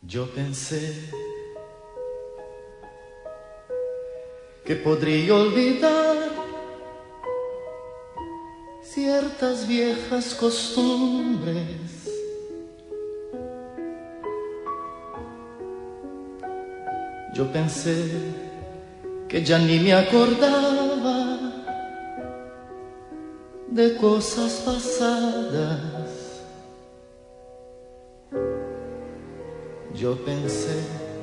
Yo pensé que podría olvidar ciertas viejas costumbres. Yo pensé que ya ni me acordaba de cosas pasadas. Yo pensé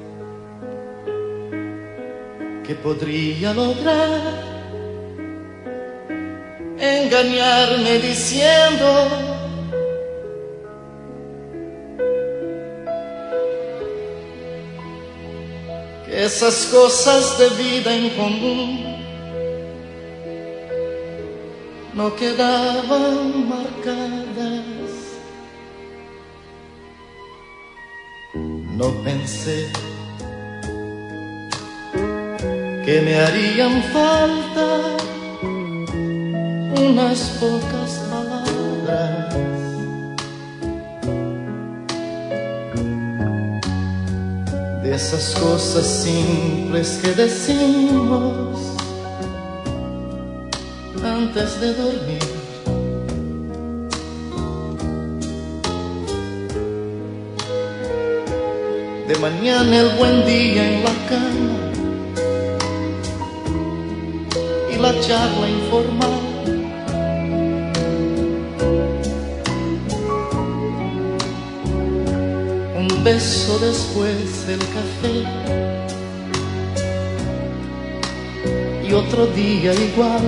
que podría lograr engañarme diciendo que esas cosas de vida en común no quedaban marcadas. No pensé que me harían falta unas pocas palabras. De esas cosas simples que decimos antes de dormir. De mañana el buen día en la cama y la charla informal. Un beso después del café y otro día igual.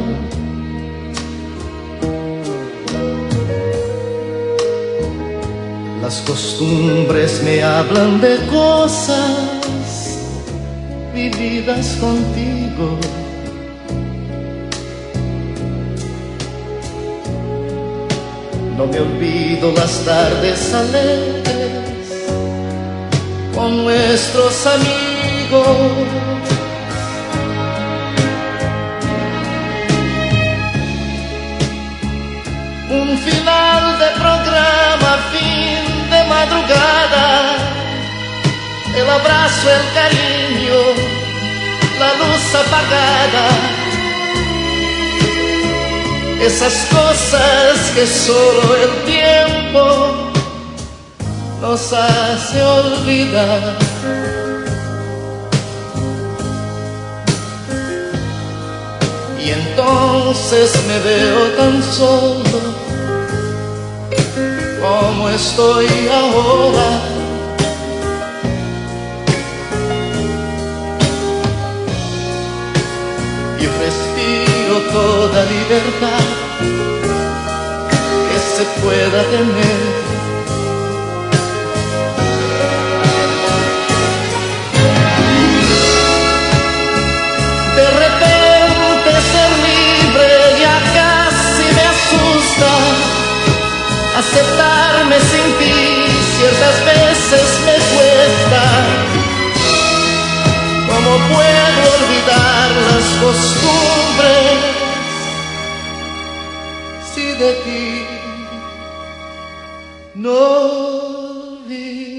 Las costumbres me hablan de cosas vividas contigo. No me olvido las tardes alegres con nuestros amigos. Un final de programa, fin de madrugada, el abrazo, el cariño, la luz apagada. Esas cosas que solo el tiempo nos hace olvidar. Y entonces me veo tan solo como estoy ahora. Y respiro toda libertad que se pueda tener. De repente ser libre ya casi me asusta. Aceptarme sin ti ciertas veces me cuesta. ¿Cómo puedo olvidar las costumbres si de ti no olvido?